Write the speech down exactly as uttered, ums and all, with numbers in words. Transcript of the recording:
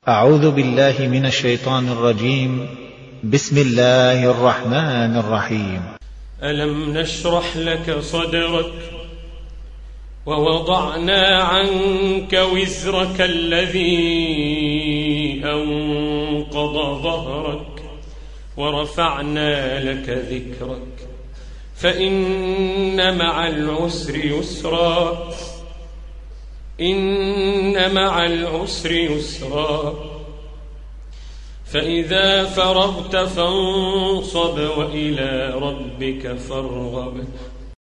أعوذ بالله من الشيطان الرجيم. بسم الله الرحمن الرحيم. ألم نشرح لك صدرك ووضعنا عنك وزرك الذي أنقض ظهرك ورفعنا لك ذكرك فإن مع العسر يسرا إن مع العسر يسرا فإذا فرغت فانصب وإلى ربك فارغب